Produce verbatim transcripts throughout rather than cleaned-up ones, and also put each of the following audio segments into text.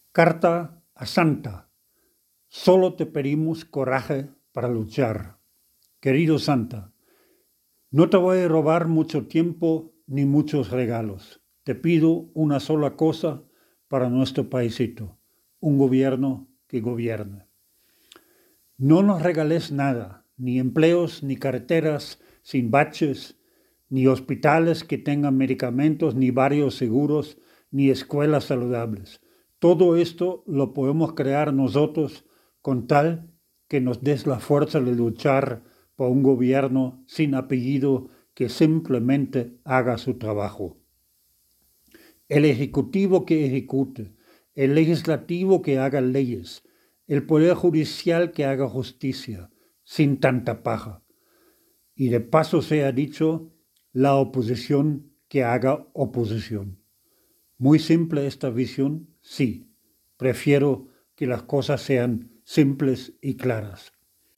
Carta a Santa. Solo te pedimos coraje para luchar. Querido Santa, no te voy a robar mucho tiempo ni muchos regalos. Te pido una sola cosa para nuestro paisito, un gobierno que gobierne. No nos regales nada, ni empleos, ni carreteras sin baches, ni hospitales que tengan medicamentos, ni barrios seguros, ni escuelas saludables. Todo esto lo podemos crear nosotros con tal que nos des la fuerza de luchar por un gobierno sin apellido que simplemente haga su trabajo. El ejecutivo que ejecute, el legislativo que haga leyes, el poder judicial que haga justicia, sin tanta paja. Y de paso sea dicho, la oposición que haga oposición. Muy simple esta visión, sí. Prefiero que las cosas sean simples y claras.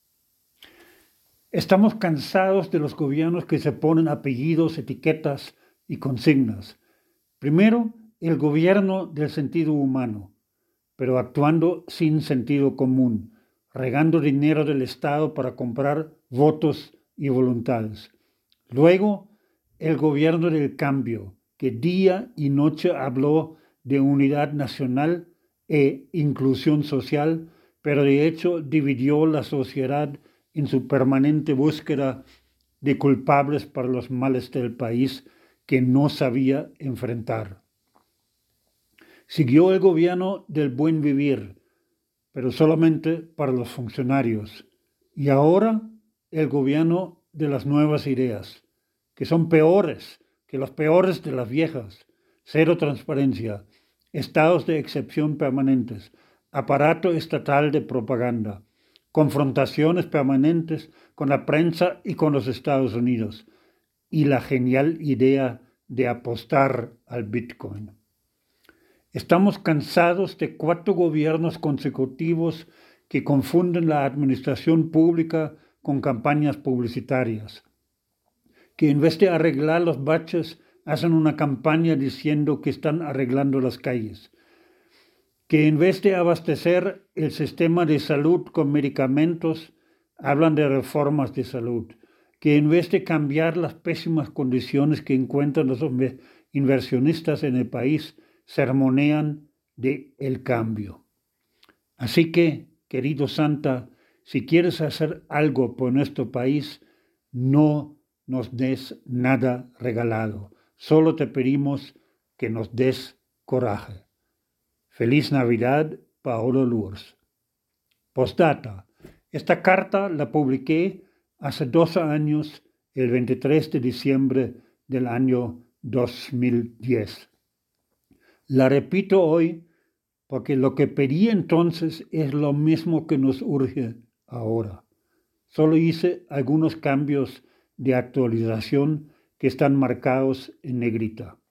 Estamos cansados de los gobiernos que se ponen apellidos, etiquetas y consignas. Primero, el gobierno del sentido humano, pero actuando sin sentido común, regando dinero del Estado para comprar votos y voluntades. Luego, el gobierno del cambio, que día y noche habló de unidad nacional e inclusión social, pero de hecho dividió la sociedad en su permanente búsqueda de culpables para los males del país que no sabía enfrentar. Siguió el gobierno del buen vivir, pero solamente para los funcionarios. Y ahora el gobierno de las nuevas ideas, que son peores que los peores de las viejas. Cero transparencia, estados de excepción permanentes, aparato estatal de propaganda, confrontaciones permanentes con la prensa y con los Estados Unidos, y la genial idea de apostar al Bitcoin. Estamos cansados de cuatro gobiernos consecutivos que confunden la administración pública con campañas publicitarias, que en vez de arreglar los baches hacen una campaña diciendo que están arreglando las calles, que en vez de abastecer el sistema de salud con medicamentos, hablan de reformas de salud, que en vez de cambiar las pésimas condiciones que encuentran los inversionistas en el país, sermonean de el cambio. Así que, querido Santa, si quieres hacer algo por nuestro país, no nos des nada regalado. Solo te pedimos que nos des coraje. Feliz Navidad, Paolo Lourdes. Postdata. Esta carta la publiqué hace dos años, el veintitrés de diciembre del año dos mil diez. La repito hoy porque lo que pedí entonces es lo mismo que nos urge ahora. Solo hice algunos cambios de actualización que están marcados en negrita.